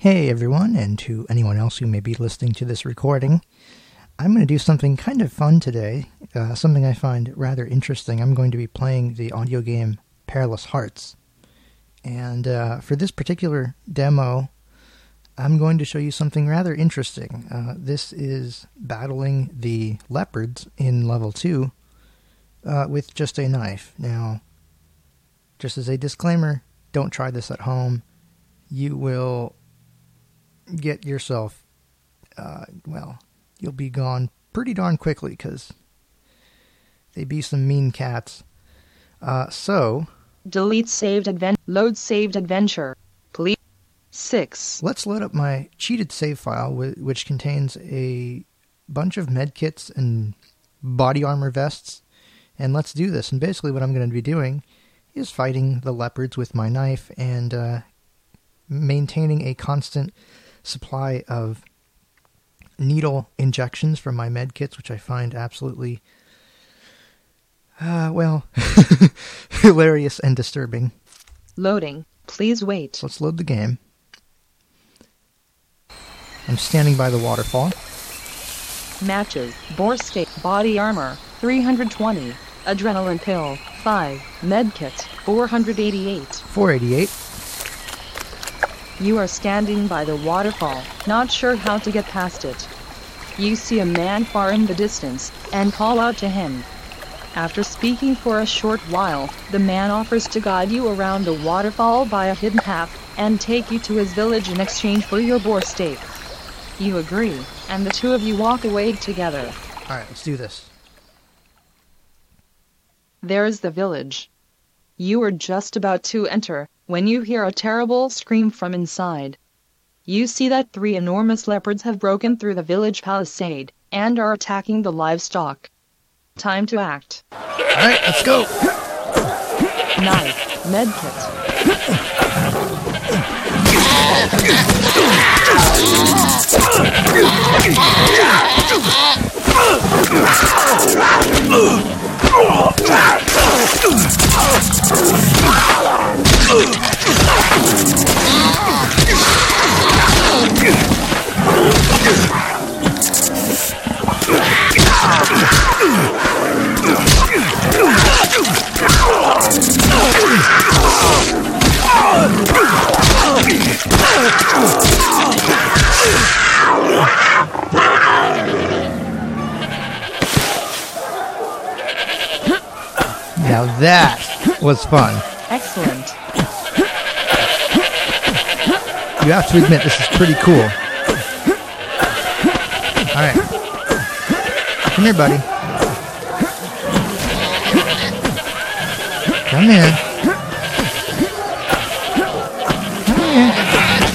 Hey everyone, and to anyone else who may be listening to this recording, I'm going to do something kind of fun today, something I find rather interesting. I'm going to be playing the audio game Perilous Hearts. And for this particular demo, I'm going to show you something rather interesting. This is battling the leopards in level 2 with just a knife. Now, just as a disclaimer, don't try this at home. You will get yourself, you'll be gone pretty darn quickly because they be some mean cats. So, delete saved adventure, load saved adventure, please. 6. Let's load up my cheated save file, which contains a bunch of medkits and body armor vests, and let's do this. And basically what I'm going to be doing is fighting the leopards with my knife and maintaining a constant supply of needle injections from my med kits, which I find absolutely, hilarious and disturbing. Loading. Please wait. So let's load the game. I'm standing by the waterfall. Matches. Boar steak. Body armor. 320. Adrenaline pill. 5. Medkit. 488. 488. You are standing by the waterfall, not sure how to get past it. You see a man far in the distance, and call out to him. After speaking for a short while, the man offers to guide you around the waterfall by a hidden path, and take you to his village in exchange for your boar steak. You agree, and the two of you walk away together. Alright, let's do this. There is the village. You are just about to enter, when you hear a terrible scream from inside. You see that 3 enormous leopards have broken through the village palisade, and are attacking the livestock. Time to act. Alright, let's go! Knife, medkit. Now that was fun. Excellent. You have to admit, this is pretty cool. Alright. Come here, buddy. Come here. Come here.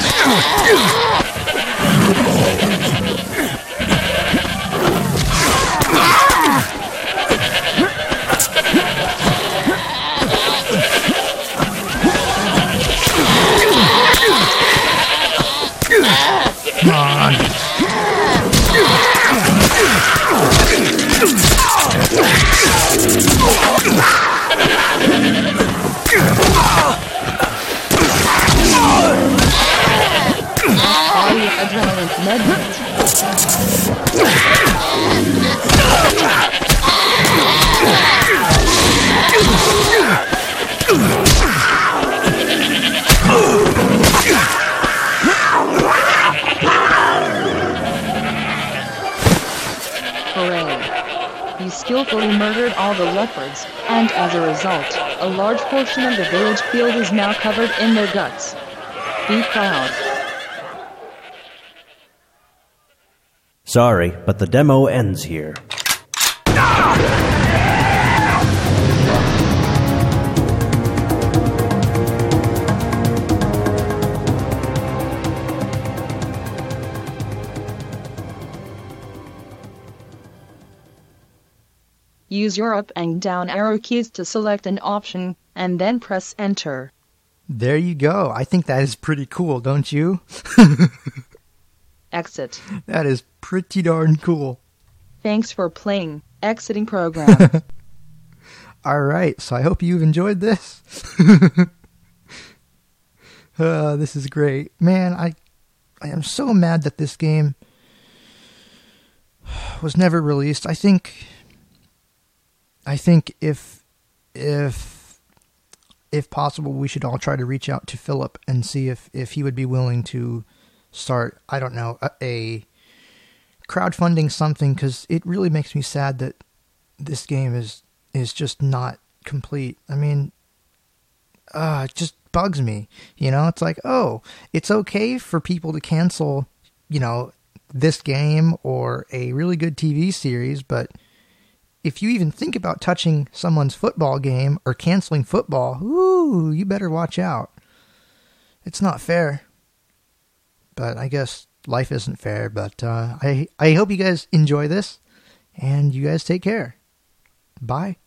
Come on. Body adrenaline medkit. Hooray. You skillfully murdered all the leopards, and as a result, a large portion of the village field is now covered in their guts. Be proud. Sorry, but the demo ends here. Use your up and down arrow keys to select an option, and then press enter. There you go. I think that is pretty cool, don't you? Exit. That is pretty darn cool. Thanks for playing. Exiting program. Alright, so I hope you've enjoyed this. This is great. Man, am so mad that this game was never released. I think if possible, we should all try to reach out to Philip and see if he would be willing to start, I don't know, a crowdfunding something, because it really makes me sad that this game is just not complete. I mean, it just bugs me. It's like, oh, it's okay for people to cancel, this game or a really good TV series, but if you even think about touching someone's football game or canceling football, ooh, you better watch out. It's not fair. But I guess life isn't fair. But I hope you guys enjoy this, and you guys take care. Bye.